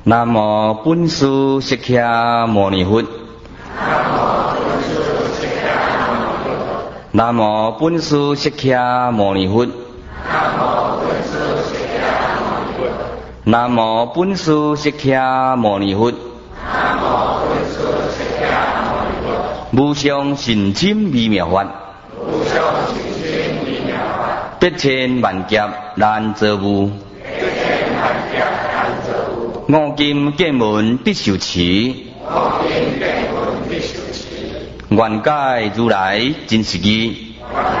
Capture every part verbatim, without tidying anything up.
南无本师释迦牟尼佛。南无本师释迦牟尼佛。南无本师释迦牟尼佛。无上甚深微妙法，百千万劫难遭遇。五金剑门必受持，愿解如来真实义。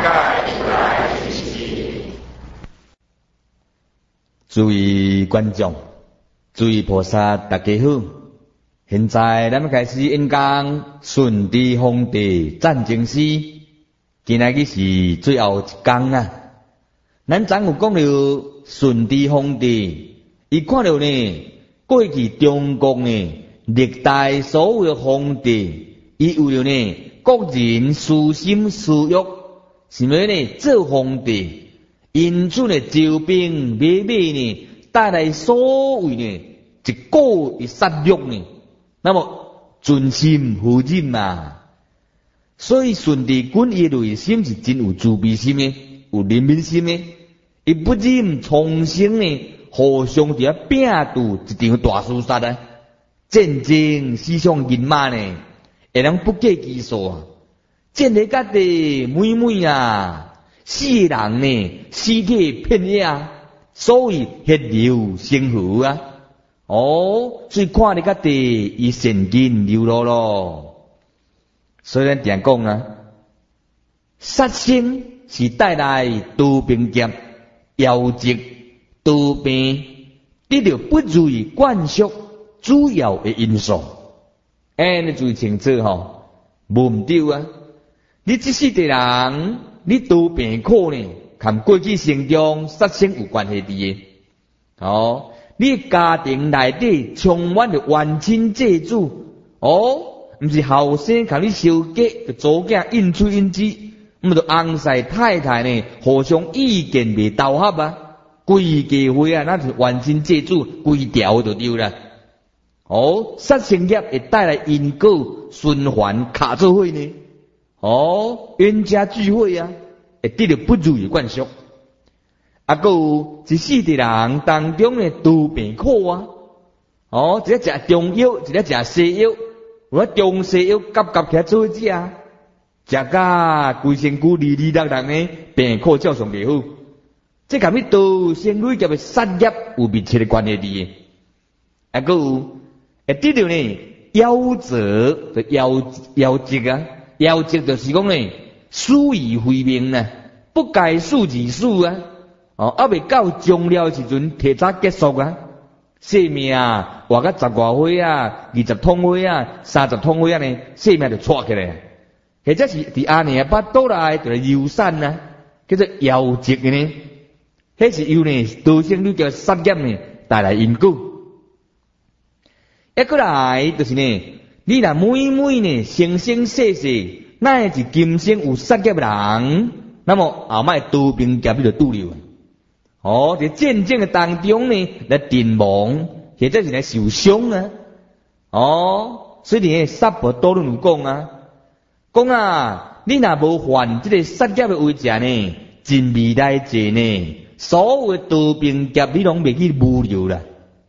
诸位观众，诸位菩萨，大家好！现在咱们开始演讲顺治皇帝战争史。今仔日是最后一讲啊！咱昨有讲到顺治皇帝，伊看到呢。过去中国呢，历代所有皇帝，伊为了呢国人私心私欲，是咪呢做皇帝，因此呢招兵买马呢，带来所谓呢一个的杀戮呢，那么尽心负忍嘛。所以顺治君伊的内心是真有慈悲心的，有怜悯心的，伊不忍重生呢。互相伫遐拼斗一场大厮杀啊！战争死伤人马呢，会人不计其数啊！战在甲地每每啊，死人呢，尸体遍野啊，所以血流成河啊！哦，所以看咧甲地伊现金流落咯。所以咱常讲啊，杀生是带来多兵劫、夭折。多病得到不如意灌输主要的因素，安尼最清楚吼，无毋对啊！你这世的人，你多病苦呢，跟过去生中杀生有关系的。哦，你家庭内底充满着冤亲债主，哦，毋是后生甲你相隔，就左囝应出应之，毋就翁婿太太呢，互相意见未斗合啊！规家伙啊，那是冤亲债主，规条就丢了。哦，杀生业会带来因果循环卡做伙呢。哦，冤家聚会啊，会得到不如意灌输。啊，还有一世的人当中呢，多病苦啊。哦，一个食中药，一个食西药，有个中西药夹夹起来做伙食，食甲规身躯哩哩啦啦呢，病苦照常袂好。这甲你道生累劫的杀业有密切的关系的，啊，还有会得到呢夭折的夭夭折啊，夭折就是讲呢死于非命啊，不该死而死啊，哦，啊未到终了时阵提早结束啊，生命啊活到十外岁啊，二十通岁啊，三十通岁啊呢，生命就错起来，或者是伫阿年巴倒来就来流产啊，叫做夭折的呢。迄是由呢道生累劫杀业呢带来因果，一过来就是呢，你若每每呢生生世世，乃是今生有杀业的人，那么后摆道兵劫你就拄着。哦，在战争的当中呢，来阵亡，或者是来受伤啊。哦，所以呢，杀婆多论有讲啊，讲啊，你若无犯这个杀业的为者呢，真未来者呢。所有的道兵劫你拢袂去无聊啦，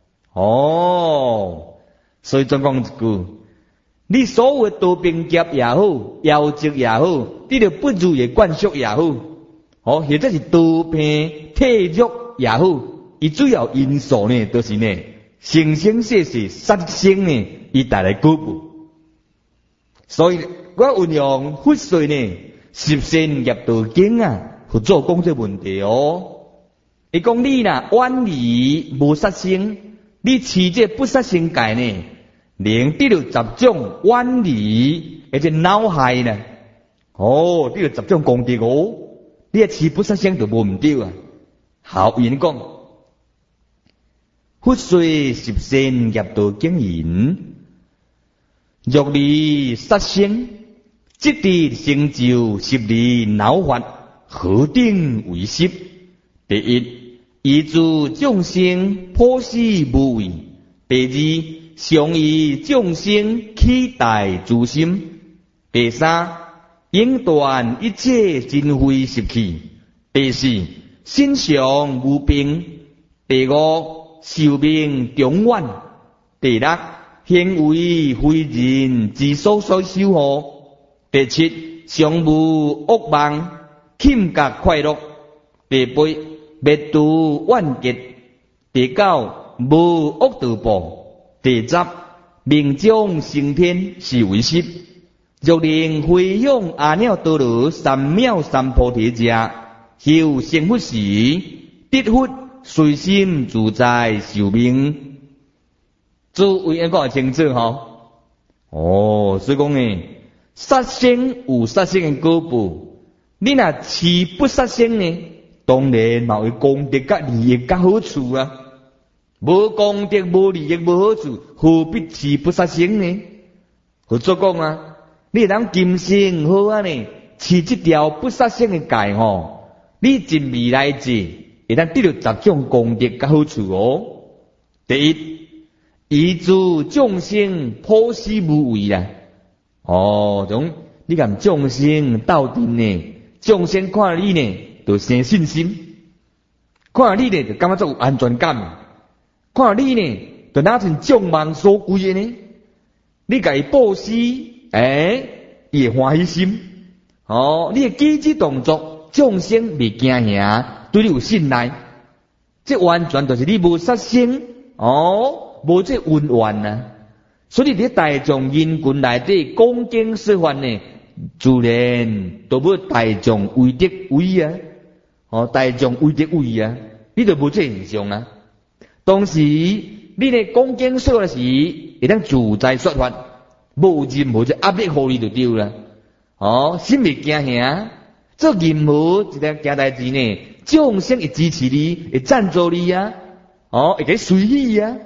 哦，所以总讲一句，你所有的道兵劫也好，夭折也好，你着不如意灌输也好，哦，或者是道病体弱也好，伊主要因素呢，都、就是呢，生生世世杀生呢，伊带来果报。所以我运用佛说呢，十善业道经啊，去做讲这问题哦。伊讲你呐，远离无杀生，你持这不杀生戒呢，能得到十种远离，而且恼害呢。哦，得到十种功德哦，你啊持不杀生就无毋对啊。好，因讲，佛说十善业道经言，若离杀生，即得成就十利恼法，何等为十？第一。以诸众生破死无畏， 第二，常以众生期待自心。第三，永断一切真非习气。第四，心常无病。第五，寿命长远。第六，行为非人之所所修护。第七，常无恶梦，欠觉快乐。第八，灭度万劫。第九，无恶道报。第十，命中升天是为实。若令飞向阿耨多罗三藐三菩提者，修成佛时，得佛随心自在寿命。诸位应该清楚吼。哦，所以讲呢，杀生有杀生的果报，你若持不杀生呢，当然嘛有功德甲利益甲好处啊。无功德无利益无好处，何必持不杀生呢？何作讲啊？你人今生好啊呢，持这条不杀生的戒吼，你尽未来世会当得到十种功德甲好处哦。第一，以助众生普施无畏啦。哦，种你甲众生斗阵呢，众生看你呢，就生信心；看你呢，就感觉做有安全感；看你呢，就哪像众望所归的呢？你甲伊布施，诶，伊会欢喜心。哦，你的举止动作，众生未惊吓，对你有信赖。这完全就是你无杀生，哦，无这温怨啊。所以你在大众因群内底恭敬说法呢，自然都要大众为得为啊，哦，大众为得为啊，你就无这现象啊。同时，你呢恭敬说法时，会当自在说法，无任何这压力互你就对啦。哦，心未惊吓，做任何一件件代志呢，众生会支持你，会赞助你啊，哦，会给随喜啊。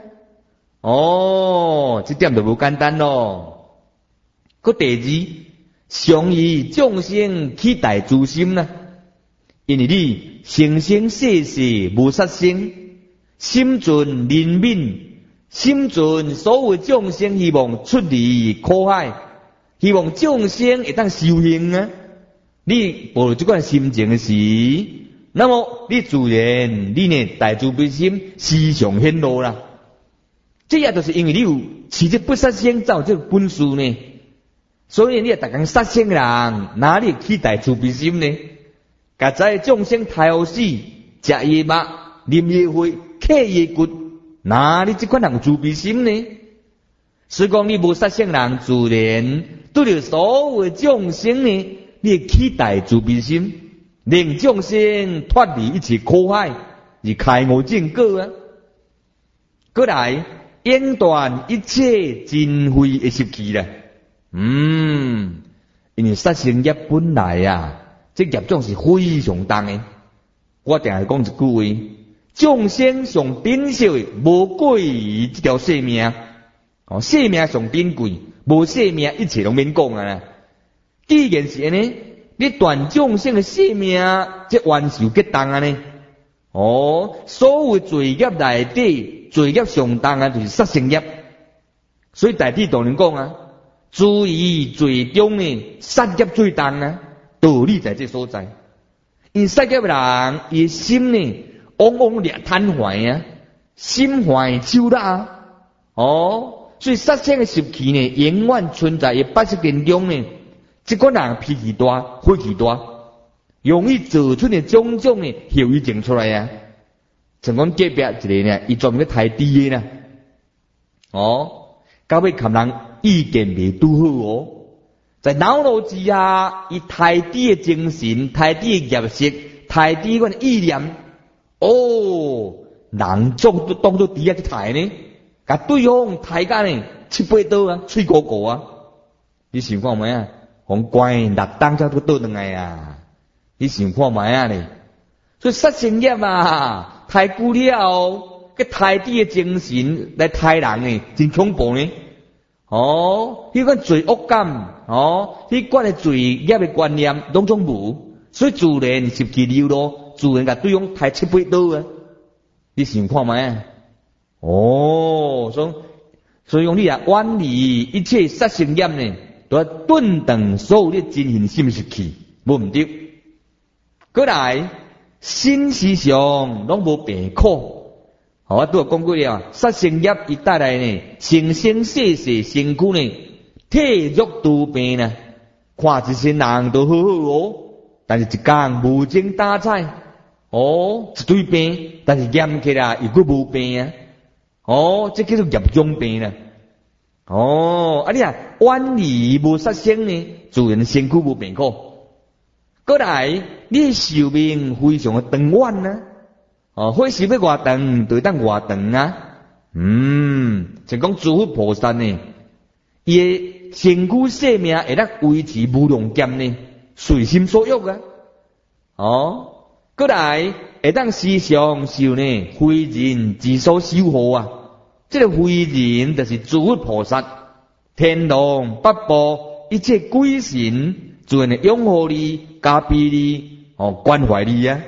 哦，这点就无简单咯。个第二，常以众生期待自心啦，因为你生生世世无杀生，心存怜悯，心存所有众生希望出离苦海，希望众生会当修行啊。你抱这款心情时，那么你自然你呢大慈悲心时常显露啦。这也就是因为你有持这不杀生造这个本事呢，所以你也逐天杀生人，哪里期待慈悲心呢？甲在众生太好死，食野肉，啉野血，刻野骨，哪里这款人有慈悲心呢？所以讲你无杀生人，自然对着所有众生呢，你期待慈悲心，令众生脱离一切苦海，而开悟正果啊。过来。永断一切真非的习气啦，嗯，因为杀生业本来啊，这业种是非常重的。我定系讲一句话：众生上珍惜的，无过于这条性命。哦，性命上珍贵，无性命一切拢免讲啊。既然是安尼，你断众生的性命，这冤仇结重啊呢？哦，所有罪业内底，罪业上重啊，就是杀生业。所以大体当然讲啊，注意罪中呢，杀业最重啊，道理在这所在。因杀业人，伊心呢，往往掠贪怀啊，心怀手辣啊。哦，所以杀生的习气呢，永远存在于八识当中呢。这个人脾气大，火气大。容易做出的种种的后遗症出来啊！像讲隔壁一个呢，伊专门咧抬猪的啦，哦，到尾看人意见未拄好哦，在恼怒之下，伊抬猪的精神、抬猪的业识、抬猪嗰个意念，哦，人总都当作猪仔去抬呢，甲对方抬甲呢七八刀啊，脆鼓鼓啊！你想看没啊？讲乖，六当才都倒转来啊！你想看卖啊呢？所以杀生业啊，太久了，个太低的精神来杀人呢，真恐怖呢。哦，迄款罪恶感，哦，迄款的罪业的观念拢总无，所以自然习气流露，自然甲对方杀七八刀啊。你想看卖啊？哦，所以所所以用你啊远离一切杀生业呢，都要顿断所有的真心心识气，无毋对。过来心思上拢无病苦。好，我拄有讲过了，杀生业伊带来呢，生生世世身躯呢，体弱多病呢，看一身人都好好哦，但是一天无精打采，哦，一堆病，但是验起来又佫无病啊，哦，这叫做业障病啦，哦，啊你啊，远离无杀生呢，自然身躯无病苦。过来，你寿命非常的长远啊。哦，火时要偌长，就当偌长啊。嗯，就讲诸佛菩萨呢，伊的身躯生命会当维持无量劫呢，随心所欲啊。哦，过来会当时常受呢非人之所守护啊。这个非人就是诸佛菩萨、天龙八部一切鬼神，自然拥护你、加庇你、哦关怀你啊。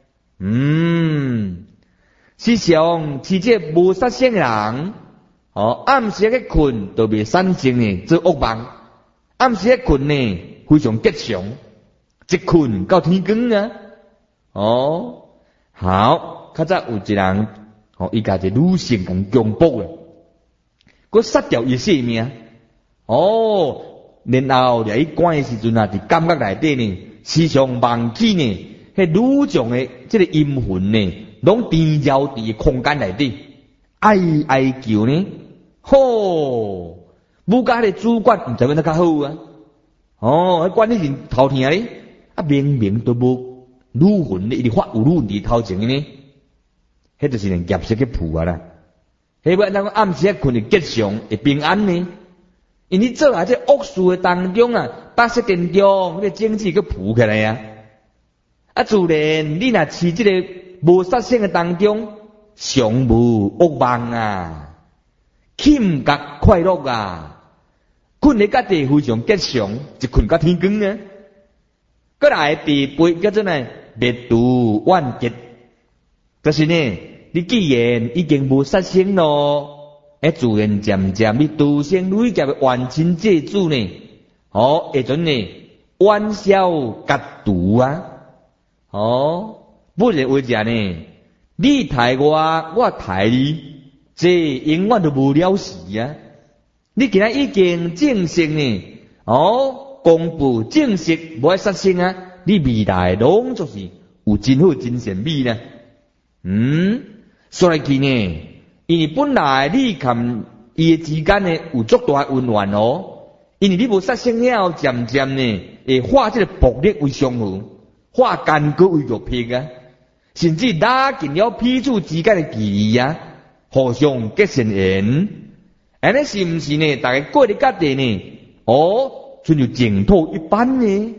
嗯，时常是这无杀生人，哦，暗时去困都未产生呢做恶梦，暗时去困呢非常吉祥，一困到天光啊，哦，好，较早有一人，哦，伊家一女性共强暴了，佮杀掉伊性命，哦，然后来伊关的时阵啊，伫感觉内底呢，时常梦起呢。迄女将的这个阴魂呢，拢缠绕伫空间内底，哀哀叫呢，吼，武家的主管毋知要哪较好啊？哦，迄管理人头疼咧，啊明明都无女魂咧，一直发有女伫头前呢，迄就是连业色去负啊啦。迄要咱讲暗时困会吉祥会平安呢，因你做啊这恶事的当中啊，白色电中迄个经济去负起来啊。啊，自然你若饲这个无杀生的当中，常无恶梦啊，轻觉快乐啊，困咧家己非常吉祥，一困到天光啊。过来第八叫做呢灭度万劫，就是呢，你既然已经无杀生咯，诶，自然渐渐你度生累劫的完成这主呢，哦，迄阵呢万消隔度啊。哦，不然为啥呢？你抬我，我抬你，这永远都无了时啊！你今仔已经正式呢，哦，公布正式无爱杀生啊！你未来拢就是有真好真善美呢。嗯，说来去呢，因为本来你含伊的之间呢有足大温暖哦，因为你无杀生了，渐渐呢会化这个暴力为相互。化干戈为玉璧啊，甚至拉近了彼此之间的距离啊，互相结善缘。安尼是毋是呢？大家过伫家己呢？哦，就像净土一般呢。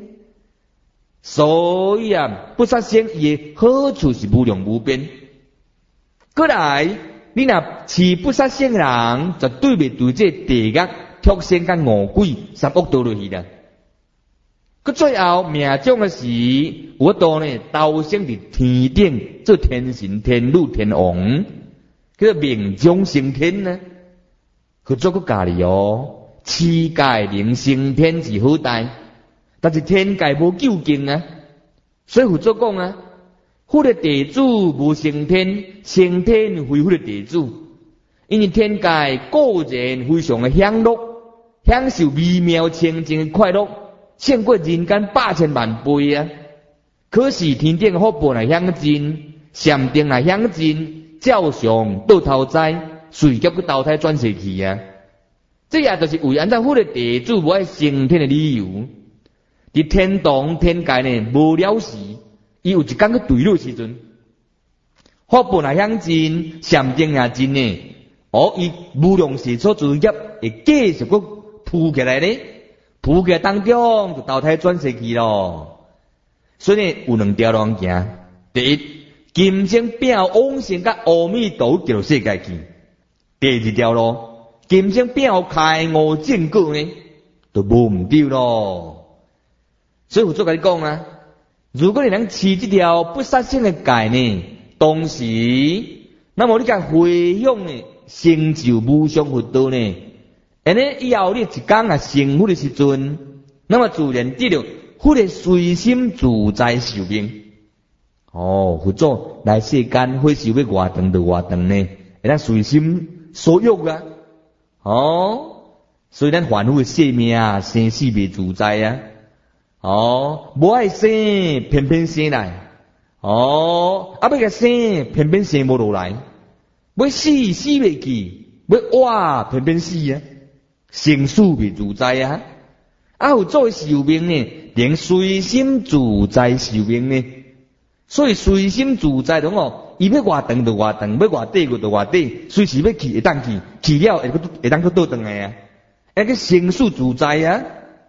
所以啊，不杀生伊的好处是无量无边。过来，你若饲不杀生人，就对袂对这地狱、畜生甲恶鬼三恶道落去啦。佮最后命中的时，我到呢投生伫天顶做天神、天女、天王，叫做命中升天呢。佮做个家里哦，世界能升天是好大，但是天界无究竟啊。所以佛祖讲啊，佛的地主无升天，升天非佛的地主，因为天界个人非常的享乐，享受微妙清净的快乐。胜过人间百千万倍啊！可是天顶的福报来享尽，禅定来享尽，照常倒头栽，随叫去投胎转世去啊！这也就是为安怎佛的地主无爱升天的理由。伫天堂天界呢无了时，伊有一天去对落时阵，福报来享尽，禅定也尽呢，哦，伊无量世所作业会继续个铺起来呢。扑起当中就投胎转世去咯，所以呢有两条路行。第一，今生变往生甲阿弥陀佛极乐世界去；第二条路，今生变开悟正果呢，就无毋对咯。所以佛祖甲你讲啊，如果你能持这条不杀生的戒呢，当时，那么你甲回向呢， 成就无上佛道呢？安尼以后你一天啊成佛的时阵，那么自然得到佛的随心自在寿命。哦，佛祖来世间，会寿要偌长就偌长呢，会当随心所欲啊。哦，所以咱凡夫的生命啊，生死未自在啊。哦，无爱生，偏偏生来。哦，啊要甲生，偏偏生无落来。要死死袂去，要活偏偏死啊，生死未自在啊。啊，有做寿命呢，连随心自在寿命呢。所以随心自在种哦，伊要偌长就偌长，要偌短就偌短，随时要去会当去，去了会会当去倒转来啊。那个生死自在啊。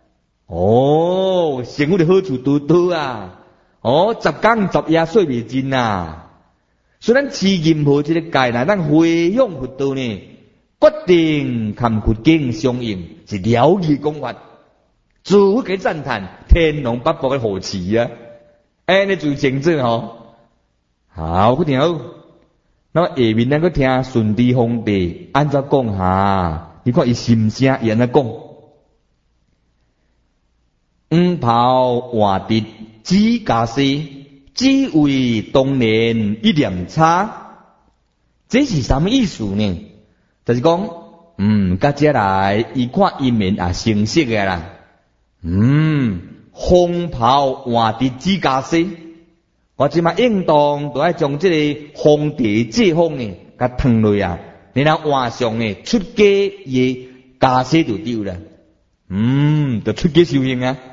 哦，生活的好处多多啊。哦，十天十夜睡袂尽啊。虽然持任何这个界内，咱回向佛道呢，决定含佛经相应，是了义讲法，自我给赞叹，天龙八部的护持啊，安尼就成真吼。好，不听好。那么下面咱个听顺治皇帝安怎讲哈？你看伊心声伊安怎讲？黄袍换得指甲丝。只为当年一念差，这是什么意思呢？就是讲，嗯，甲遮来，伊看伊面也成色个啦。嗯，红袍换得指甲丝，我即马应当都爱将这个皇帝借风呢，甲烫落啊，然后换上呢出家嘅甲丝就丢了。嗯，就出家修行啊。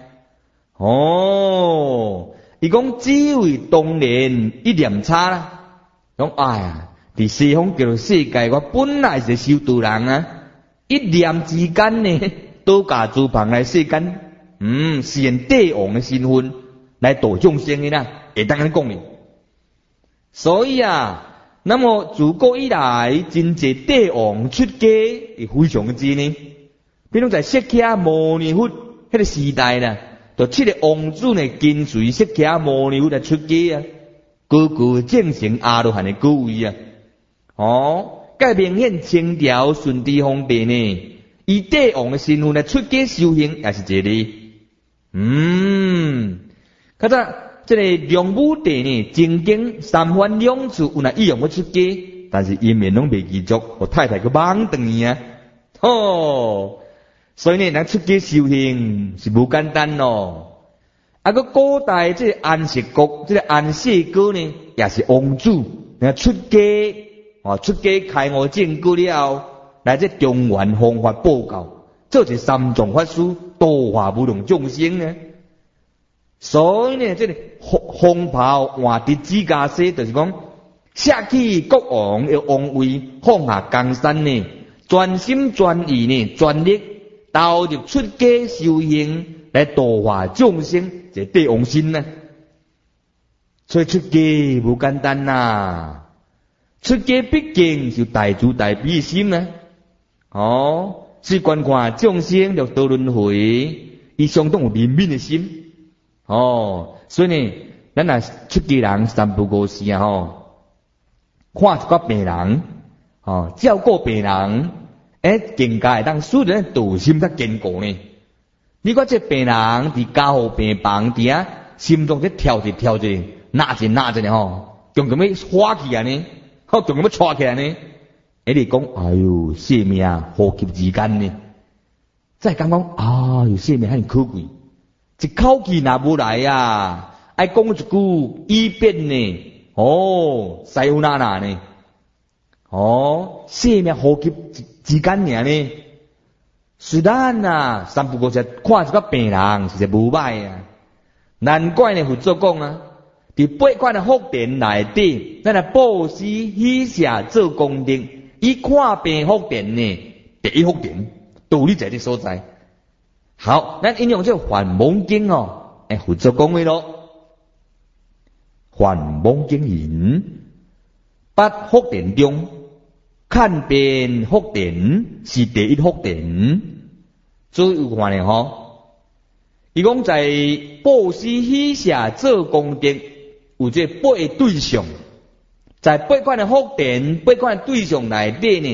哦。伊讲只为当年一念差啦，讲哎呀，伫西方叫做世界，我本来是修道人啊，一念之间呢，倒驾诸旁来世间，嗯，实现帝王的身份来度众生的啦，会当安讲呢。所以啊，那么自古以来，真济帝王出家也非常之呢，比如在释迦牟尼佛迄个时代啦。就七个王子呢，跟随释迦牟尼佛来出家啊，个个正成阿罗汉的果位啊。哦，介明显清朝顺治皇帝呢，以帝王的身份来出家修行，也是这里。嗯，较早这个梁武帝呢，曾经三番两次有那意愿要出家，但是因面拢未记住，我太太个忙等伊啊。哦。所以呢，咱出家修行是无简单咯。啊，个古代这个安息国，这个安世哥呢，也是王子，然后出家，哦，出家开悟证果了，来这中原弘法布教，做一三藏法师，度化无量众生呢。所以呢，这个红红袍换得指甲丝，就是讲舍弃国王的王位，放下江山呢，专心专意呢，专力。投入出家修行来度化众生，这帝王心呢。所以出家无简单呐，出家毕竟是大慈大悲的心呢。哦，是观看众生六道轮回，伊相当有怜悯的心。哦，所以呢，咱若出家人三不五时啊，吼，看一个病人，哦，照顾病人。诶，境界当使人道心较坚固呢。你看这病人伫家护病房底啊，心中在跳一跳一，哪一哪一呢吼，强强要花起来呢，好强强要窜起来呢。诶，你讲，哎呦，生命呼吸之间呢，再讲讲，哎呦，生命很可贵，一口气拿无来呀，爱讲一句医变呢，哦，西有哪哪呢？哦，生命呼吸之间尔呢，虽然啊，三不五时看一个病人是无歹啊，难怪呢，佛祖讲啊，伫八款的福田内底，咱来布施喜舍做功德，以看病福田呢，第一福田，道理在这所在。好，咱引用这《梵网经》哦，诶，佛祖讲的咯，《梵网经》言，八福田中。看病福田是第一福田，注意有看咧吼。伊讲在布施喜舍做功德，有这八个对象，在八款的福田、八款的对象内底呢，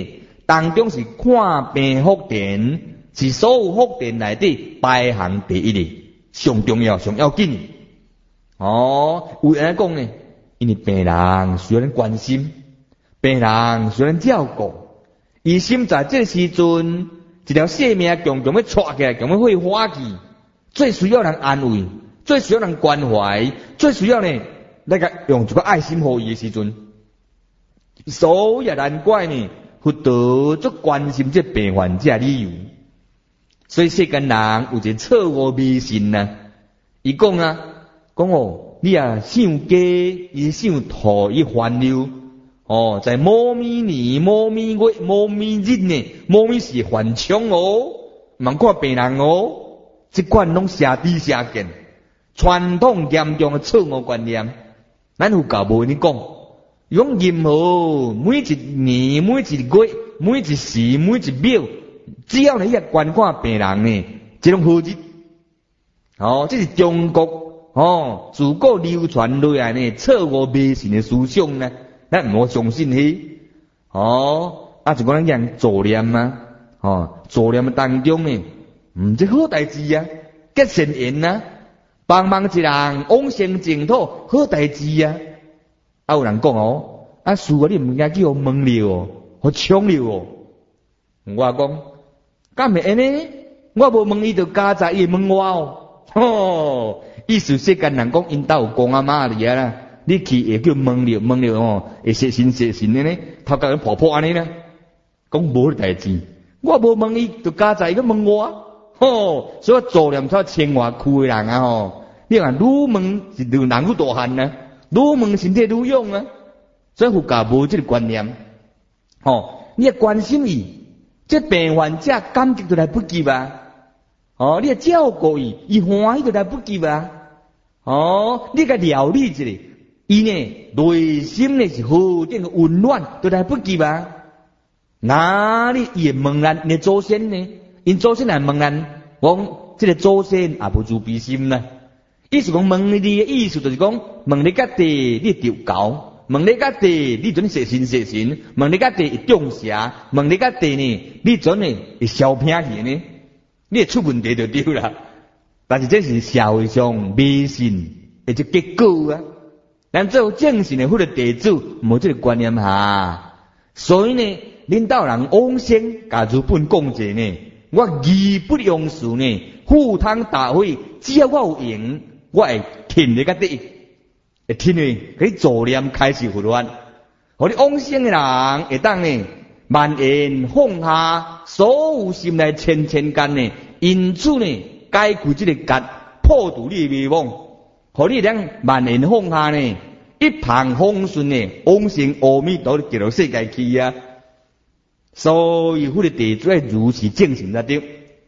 当中是看病福田，是所有福田内底排行第一的，上重要、上要紧。哦，为安尼讲呢？因为病人需要咱关心，病人需要咱照顾。医生在这个时阵，一条性命强强要带起来，强要会花去，最需要人安慰，最需要人关怀，最需要呢，那个用一个爱心互伊的时阵，所以难怪呢，佛陀足关心这病患者理由。所以世间人有一个错误迷信呐，伊讲啊，讲哦，你啊想鸡，伊想兔，伊烦恼。哦，在某咪年、某咪月、某咪日呢，某咪是患枪哦，茫看病人哦，这款拢邪知邪见，传统严重的错误观念。咱有教无你讲，用任何每一年、每一月、每一时、每一秒，只要你一观看病人呢，这种好日，哦，这是中国哦自古流传落来呢错误迷信的思想呢。咱唔好相信去，哦，啊，就讲咱讲助念啊，哦，助念当中呢，唔这好代志啊，结善缘啊，帮忙一人往生净土，好代志啊。啊，有人讲哦，啊，事啊，你唔该叫我问了哦，好抢了哦。我讲，敢会安尼？我无问伊就加在伊问我哦，吼，意思世间人讲因兜有公阿妈哩啊啦。你去会叫问了问了哦，会写信写信的呢，头家人婆婆安尼呢，讲无代志，我无问伊，就加在伊个问我，吼，所以做念出千外区的人啊吼，你看愈问是愈人愈大汉啊，愈问身体愈勇啊，所以佛教无这个观念，吼，你要关心伊，这病患者感觉就来不及啊，哦，你要照顾伊，伊欢喜就来不及啊，哦，你甲料理一下。伊呢内心呢是好定嘅温暖，都来不及啊！哪里伊会问咱你祖先呢？因祖先来问咱，讲这个祖先也无自卑心啦。意思讲问你嘅意思就是讲，问你家地你丢狗，问你家地你准写信写信，问你家地会中邪，问你家地呢你准呢会小偏去呢？你会出问题就对啦。但是这是社会上迷信的这结果啊！咱做正信的佛的弟子，无这个观念哈。所以呢，领导人往生，假如本讲者呢，我义不容辞呢，赴汤蹈火，只要我有用，我会挺你个第一，会挺你，可以助念开始佛法。互你往生的人会当呢，万缘放下所有心内千千间呢，因此呢，解开这个结，破除你的迷惘。互你当万缘放下呢，一旁风顺呢，往生阿弥陀佛极乐世界去啊！所以，佛的弟子如此正行才对。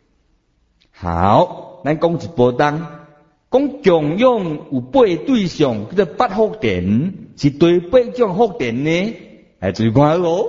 好，咱讲一波当，讲供养有八对象，叫做八福田，是对八种福田呢？来注意看哦。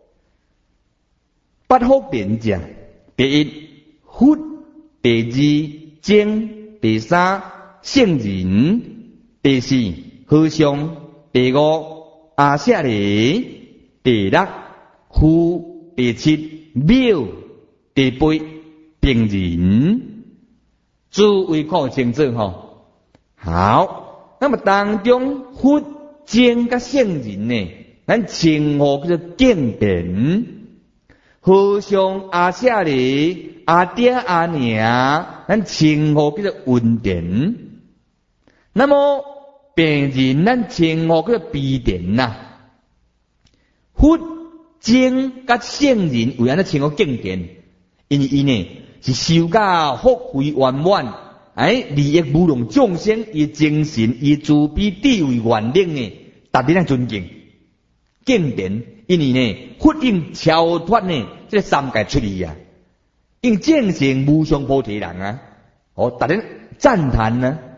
八福田者，第一佛，第二精，第三圣人，第四和尚，第五阿舍利，第六夫，第七庙，第八病人。诸位看清楚吼。好，那么当中佛、精甲圣人呢，咱称呼叫做敬典。和尚、阿舍利、阿爹、阿娘，咱称呼叫做文典。那么病人咱称呼叫做悲典呐。佛、精甲圣人为安怎称呼敬典？因为伊呢是修甲福慧圆满，哎，利益无量众生，伊精神、伊慈悲、智慧、愿力呢，达到咱尊敬。敬典，因为呢，佛应超脱呢，这个三界出离啊，应正成无上菩提人啊，哦，达到赞叹呢。